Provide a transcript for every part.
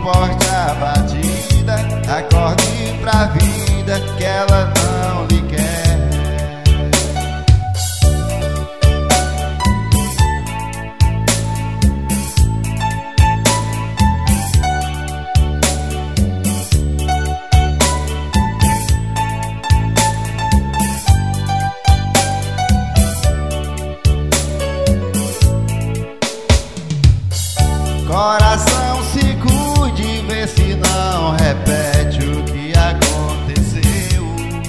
suporte a batida, acorde pra vida que ela não lhe quer. Coração, se cuide, vê se não repete o que aconteceu.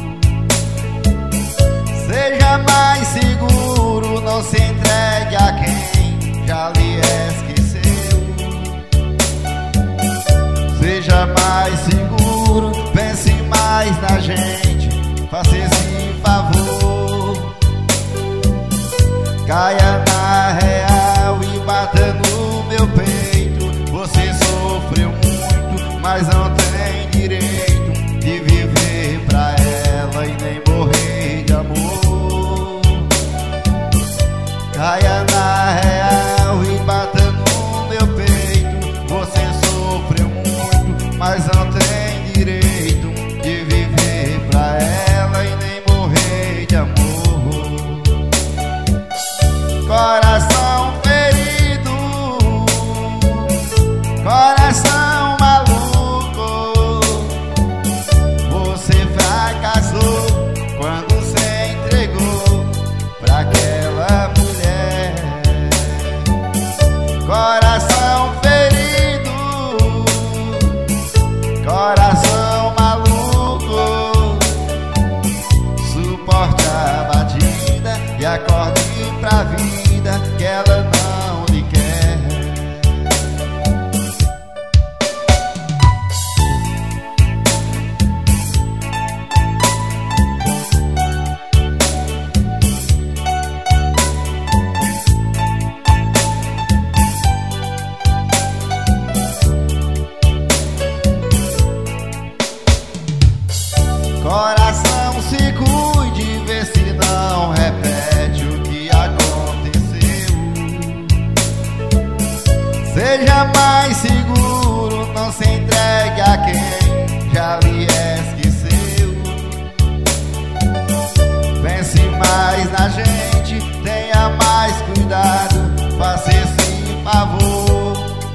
Seja mais seguro, não se entregue a quem já lhe esqueceu. Seja mais seguro, pense mais na gente, faça esse favor. Caia na real e bata no meu peito. Você sofreu muito, mas não tem direito de viver pra ela e nem morrer de amor. Caia na real e bata no meu peito. Você sofreu muito, mas não tem direito de viver pra ela e nem morrer de amor. Coração ferido, coração maluco, você fracassou quando se entregou pra aquela mulher. Coração ferido, coração maluco, suporte a batida e acorde pra vida que ela não lhe quer. Coração, se cuide, vê se não repete o que aconteceu. Seja mais seguro, não se entregue a quem já lhe esqueceu. Pense mais na gente, tenha mais cuidado, faça esse favor.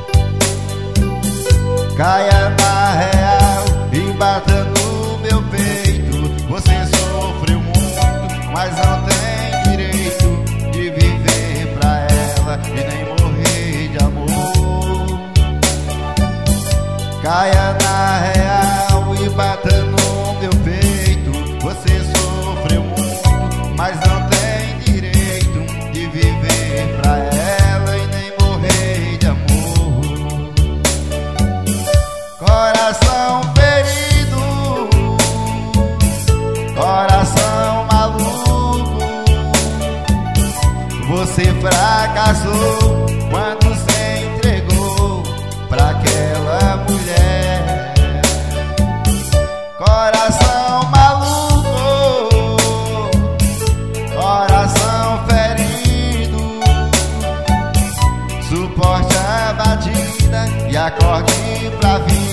Caia na real e bata no meu peito. Você sofreu muito, mas não tem direito de viver pra ela e nem morrer de amor. Caia na real e bata no meu peito. Você sofreu muito, mas não tem direito de viver pra ela e nem morrer de amor. Coração ferido, coração maluco, você fracassou quando se entregou pra aquela mulher. Coração maluco, coração ferido, suporte a batida e acorde pra vida